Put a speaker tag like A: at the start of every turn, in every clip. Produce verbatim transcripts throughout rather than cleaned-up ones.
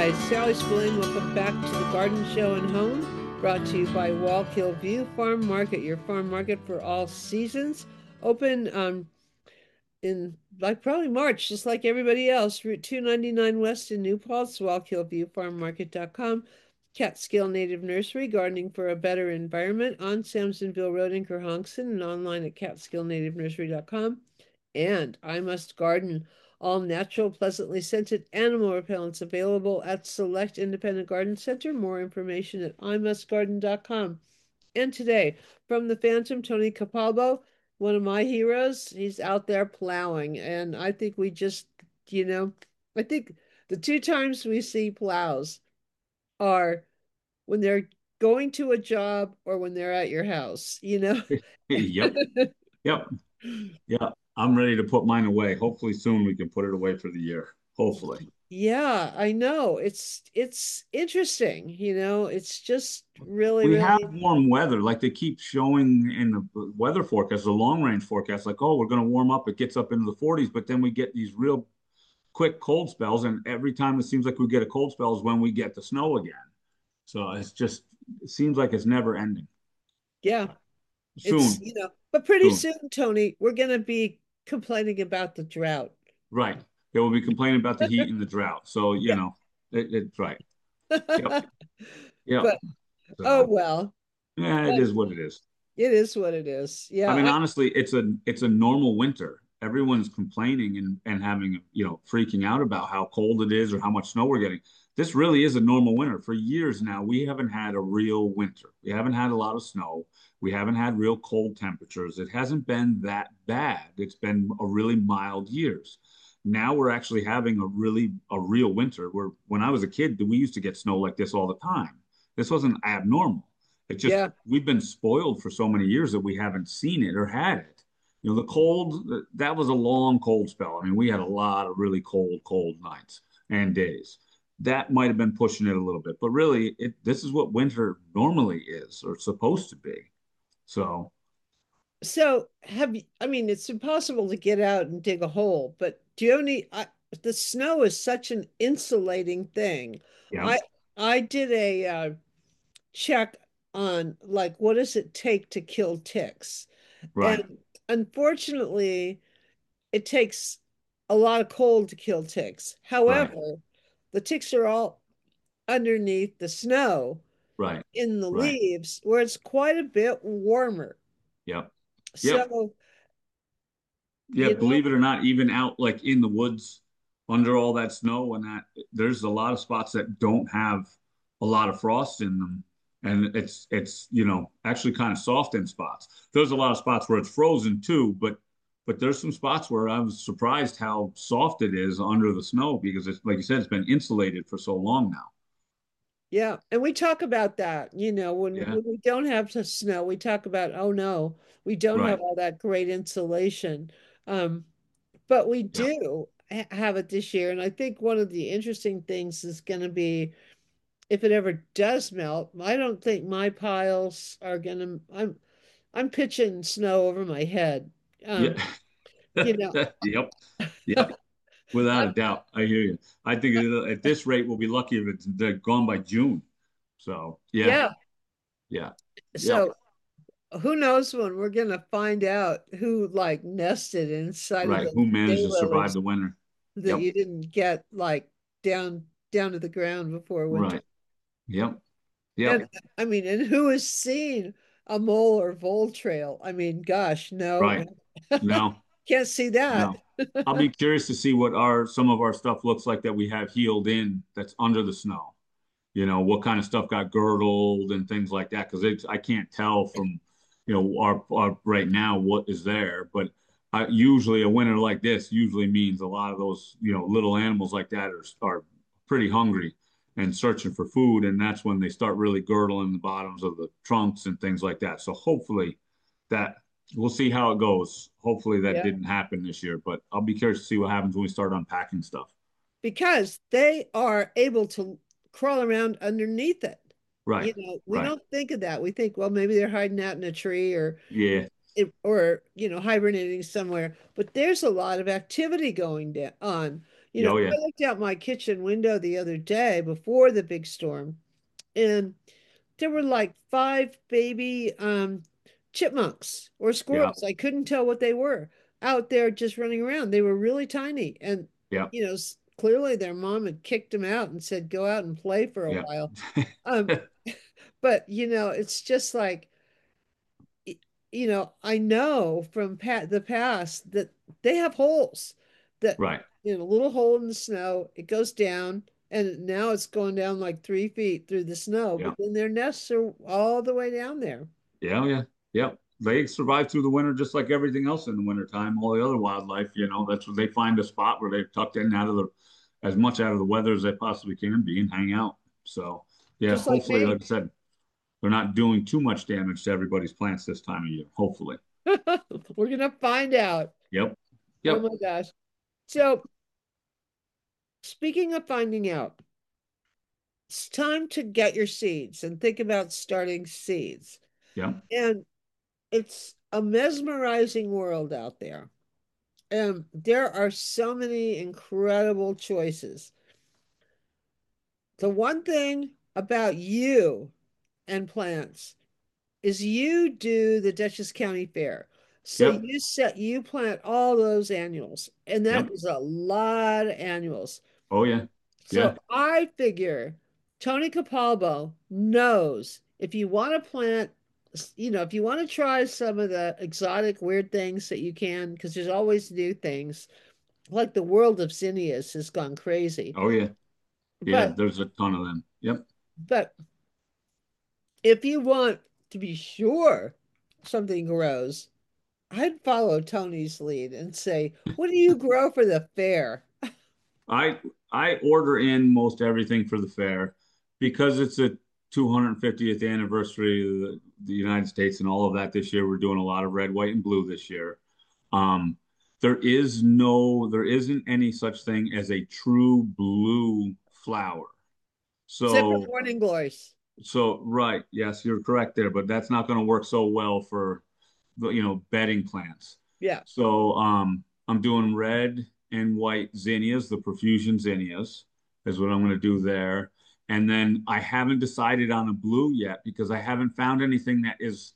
A: Hi, Sally Spillane. Welcome back to the Garden Show and Home, brought to you by Wallkill View Farm Market, your farm market for all seasons. Open um, in like probably March, just like everybody else. Route two ninety-nine West in New Paltz, wallkill view farm market dot com. Catskill Native Nursery, gardening for a better environment on Samsonville Road in Kerhonkson and online at catskill native nursery dot com. And I Must Garden, all natural, pleasantly scented animal repellents available at select independent garden center. More information at i must garden dot com. And today, from the Phantom, Tony Capalbo, one of my heroes, he's out there plowing. And I think we just, you know, I think the two times we see plows are when they're going to a job or when they're at your house, you know?
B: Yep. Yep. Yeah. I'm ready to put mine away. Hopefully soon we can put it away for the year. Hopefully.
A: Yeah, I know. It's it's interesting, you know. It's just really,
B: We have
A: really,
B: warm weather, like they keep showing in the weather forecast, the long range forecast, like, oh, we're going to warm up. It gets up into the forties, but then we get these real quick cold spells. And every time it seems like we get a cold spell is when we get the snow again. So it's just, it seems like it's never ending.
A: yeah. It's,
B: Soon,
A: you know, but pretty
B: soon.
A: soon, Tony, we're gonna be complaining about the drought.
B: Right. They will be complaining about the heat and the drought. So, you
A: Yeah.
B: know, it, it's right. Yep. Yep.
A: But oh
B: So,
A: well,
B: yeah, it
A: but
B: is what it is.
A: it is what it is.
B: I
A: Yeah,
B: mean,
A: I,
B: honestly, it's a it's a normal winter. Everyone's complaining and and having, you know, freaking out about how cold it is or how much snow we're getting. This really is a normal winter. For years now, we haven't had a real winter. We haven't had a lot of snow. We haven't had real cold temperatures. It hasn't been that bad. It's been a really mild years. Now we're actually having a really a real winter where when I was a kid, we used to get snow like this all the time. This wasn't abnormal. It just
A: yeah,
B: we've been spoiled for so many years that we haven't seen it or had it. You know, the cold, that was a long cold spell. I mean, we had a lot of really cold, cold nights and days. That might have been pushing it a little bit, but really, it this is what winter normally is or supposed to be. So,
A: So have you, I mean, it's impossible to get out and dig a hole, but do you have any, I, the snow is such an insulating thing.
B: yeah,
A: I I did a uh, check on like what does it take to kill ticks?
B: right,
A: And unfortunately, it takes a lot of cold to kill ticks.
B: right,
A: However, the ticks are all underneath the snow
B: right,
A: in the
B: right.
A: leaves where it's quite a bit warmer.
B: Yep, yep.
A: So,
B: Yeah,
A: you know,
B: believe it or not, even out like in the woods under all that snow and that there's a lot of spots that don't have a lot of frost in them. And it's it's you know actually kind of soft in spots. There's a lot of spots where it's frozen too, but but there's some spots where I was surprised how soft it is under the snow because it's like you said, it's been insulated for so long now.
A: yeah, and we talk about that, you know, when
B: Yeah,
A: when we don't have the snow, we talk about, oh no, we don't have
B: right.
A: all that great insulation. Um, but we
B: Yeah.
A: do ha have it this year, and I think one of the interesting things is going to be if it ever does melt. I don't think my piles are going to. I'm I'm pitching snow over my head.
B: Yeah.
A: Um, you know,
B: Yep. Yep. Without a doubt, I hear you. I think it- at this rate, we'll be lucky if it's they're gone by June. So yeah,
A: yeah.
B: yeah, yep,
A: So who knows when we're going to find out who like nested inside of
B: right.
A: those
B: Who managed to survive
A: daylilies
B: the winter?
A: that
B: Yep,
A: you didn't get like down down to the ground before winter.
B: right. Yep,
A: And
B: yep,
A: I mean, and who has seen a mole or vole trail? I mean, gosh, no,
B: right. No,
A: can't see that.
B: no. I'll be curious to see what our some of our stuff looks like that we have healed in that's under the snow. You know, what kind of stuff got girdled and things like that. Because it's I can't tell from, you know, our, our right now what is there. But uh, usually a winter like this usually means a lot of those, you know, little animals like that are are pretty hungry and searching for food, and that's when they start really girdling the bottoms of the trunks and things like that. So hopefully that we'll see how it goes. Hopefully that
A: Yeah,
B: didn't happen this year, but I'll be curious to see what happens when we start unpacking stuff.
A: because they are able to crawl around underneath it.
B: Right,
A: You know, we
B: right.
A: don't think of that. We think, well, maybe they're hiding out in a tree or
B: Yeah,
A: it, or you know hibernating somewhere, but there's a lot of activity going on. You know,
B: Oh
A: I
B: yeah.
A: looked out my kitchen window the other day before the big storm, and there were like five baby um, chipmunks or
B: Yeah.
A: squirrels. I couldn't tell what they were out there just running around. They were really tiny. And,
B: Yeah.
A: you know, s- clearly their mom had kicked them out and said, go out and play for a
B: Yeah.
A: while. Um, but, you know, it's just like, y- you know, I know from pa the past that they have holes that,
B: Right.
A: you know, a little hole in the snow, it goes down, and now it's going down like three feet through the snow, but
B: Yeah.
A: then their nests are all the way down there.
B: Yeah. Yeah. Yeah. They survive through the winter just like everything else in the wintertime. All the other wildlife, you know, that's where they find a spot where they're tucked in out of the as much out of the weather as they possibly can be and hang out. So yeah,
A: Just like
B: hopefully,
A: me.
B: like I said, they're not doing too much damage to everybody's plants this time of year. Hopefully.
A: We're gonna find out.
B: Yep.
A: Oh
B: Yep.
A: my gosh. So, speaking of finding out, it's time to get your seeds and think about starting seeds.
B: Yep.
A: And it's a mesmerizing world out there. And there are so many incredible choices. The one thing about you and plants is you do the Dutchess County Fair. So
B: Yep.
A: you set you plant all those annuals, and that
B: Yep.
A: is a lot of annuals.
B: Oh yeah.
A: So
B: Yeah.
A: I figure Tony Capalbo knows if you want to plant, you know, if you want to try some of the exotic weird things that you can, because there's always new things, like the world of zinnias has gone crazy.
B: Oh yeah. Yeah.
A: But
B: There's a ton of them. Yep.
A: but if you want to be sure something grows, I'd follow Tony's lead and say, what do you grow for the fair?
B: I I order in most everything for the fair because it's a two hundred fiftieth anniversary of the, the United States and all of that this year. We're doing a lot of red, white, and blue this year. Um, there is no, there isn't any such thing as a true blue flower.
A: Except for
B: So,
A: morning glories.
B: so right, yes, you're correct there, but that's not going to work so well for the, you know, bedding plants.
A: Yeah.
B: So um, I'm doing red and white zinnias, the profusion zinnias is what I'm going to do there. And then I haven't decided on a blue yet because I haven't found anything that is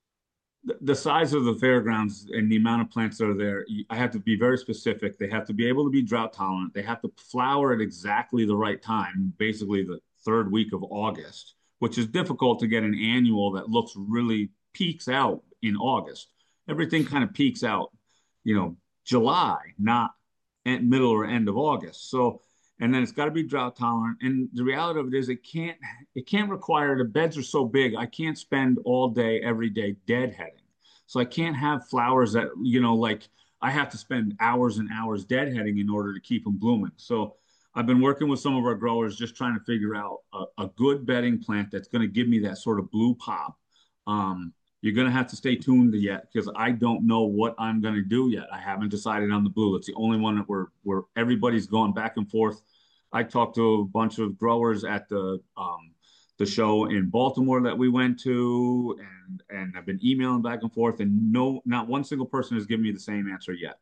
B: the, the size of the fairgrounds and the amount of plants that are there. I have to be very specific. They have to be able to be drought tolerant. They have to flower at exactly the right time, basically the third week of August, which is difficult to get an annual that looks really peaks out in August. Everything kind of peaks out, you know, July, not middle or end of August. So, and then it's got to be drought tolerant. And the reality of it is, it can't it can't require the beds are so big. I can't spend all day every day deadheading. So I can't have flowers that you know like I have to spend hours and hours deadheading in order to keep them blooming. So I've been working with some of our growers just trying to figure out a, a good bedding plant that's going to give me that sort of blue pop. Um, you're going to have to stay tuned yet because I don't know what I'm going to do yet. I haven't decided on the blue. It's the only one that we're where everybody's going back and forth. I talked to a bunch of growers at the um, the show in Baltimore that we went to, and and I've been emailing back and forth, and no, not one single person has given me the same answer yet.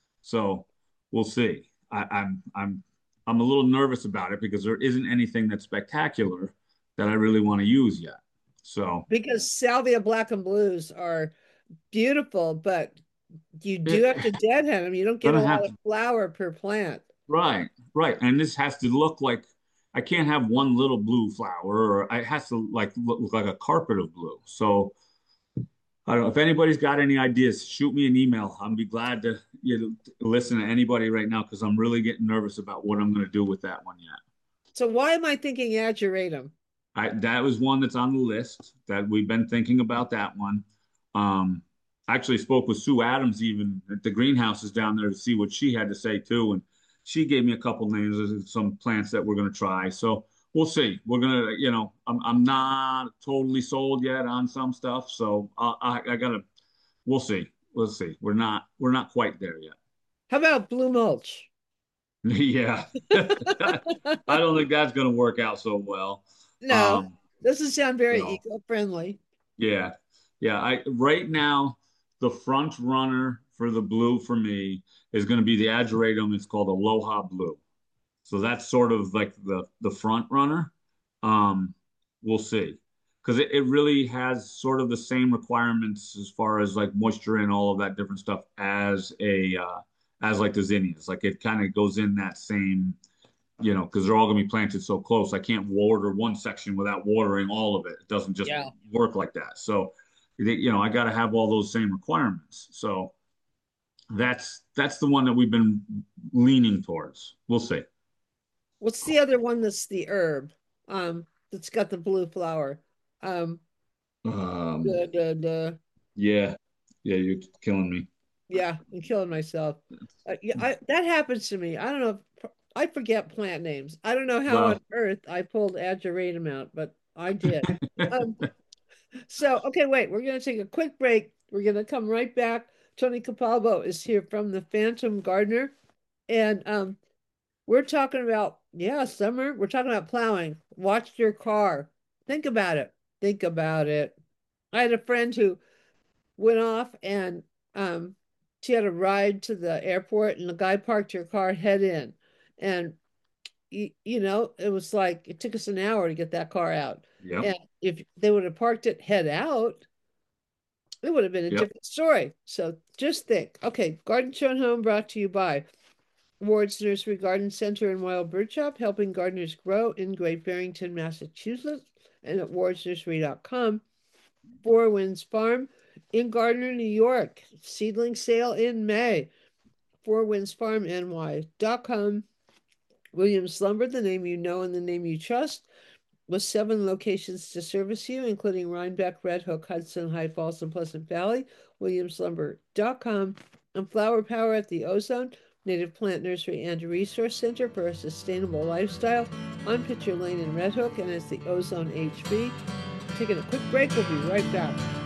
B: So we'll see. I, I'm I'm I'm a little nervous about it because there isn't anything that's spectacular that I really want to use yet. So
A: Because salvia black and blues are beautiful, but you do
B: it,
A: have to deadhead them. You don't get a
B: gonna
A: lot
B: have
A: of
B: to
A: flower per plant.
B: right, right, and this has to look like I can't have one little blue flower, or it has to like look, look like a carpet of blue. So I don't know if anybody's got any ideas, shoot me an email. I'd be glad to you know, listen to anybody right now because I'm really getting nervous about what I'm going to do with that one yet.
A: So why am I thinking ageratum?
B: I that was one that's on the list that we've been thinking about that one. Um, I actually spoke with Sue Adams even at the greenhouses down there to see what she had to say too, and she gave me a couple names of some plants that we're going to try. So we'll see. We're gonna, you know, I'm I'm not totally sold yet on some stuff, so I I, I gotta. We'll see. We'll see. We're not we're not quite there yet.
A: How about blue mulch?
B: Yeah, I don't think that's going to work out so well.
A: No,
B: Um,
A: doesn't sound very
B: so.
A: eco-friendly.
B: Yeah. Yeah. I right now the front runner for the blue for me is going to be the ageratum. It's called Aloha Blue. So that's sort of like the the front runner. Um, we'll see. Because it, it really has sort of the same requirements as far as like moisture and all of that different stuff as a uh, as like the zinnias. Like it kind of goes in that same, you know, because they're all going to be planted so close. I can't water one section without watering all of it. It doesn't just
A: Yeah.
B: work like that. So, you know, I got to have all those same requirements. So that's that's the one that we've been leaning towards. We'll see.
A: What's the other one that's the herb? Um, that's got the blue flower. Um,
B: Um,
A: the the the
B: yeah, yeah, you're killing me.
A: yeah, I'm killing myself. Uh, yeah, I, that happens to me. I don't know. If, I forget plant names. I don't know how on
B: Well,
A: earth I pulled ageratum out, but I did. Um, so okay, wait. We're gonna take a quick break. We're gonna come right back. Tony Capalbo is here from the Phantom Gardener, and um, we're talking about, yeah, summer. We're talking about plowing. Watch your car. Think about it. Think about it. I had a friend who went off and um, she had a ride to the airport and the guy parked her car head in. And, you, you know, it was like, it took us an hour to get that car out.
B: yep,
A: And if they would have parked it head out, it would have been a
B: yep.
A: different story. So just think. Okay, Garden Show and Home brought to you by Ward's Nursery Garden Center and Wild Bird Shop, helping gardeners grow in Great Barrington, Massachusetts, and at wards nursery dot com. Four Winds Farm in Gardner, New York, seedling sale in May. Four Winds Farm N Y dot com. Williams Lumber, the name you know and the name you trust, with seven locations to service you, including Rhinebeck, Red Hook, Hudson, High Falls, and Pleasant Valley. Williams Lumber dot com. And Flower Power at the Ozone, Native Plant Nursery and Resource Center for a sustainable lifestyle on Pitcher Lane in Red Hook, and it's the Ozone H B. Taking a quick break. We'll be right back.